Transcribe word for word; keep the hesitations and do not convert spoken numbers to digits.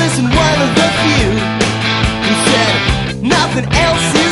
isn't one of the few who said nothing else is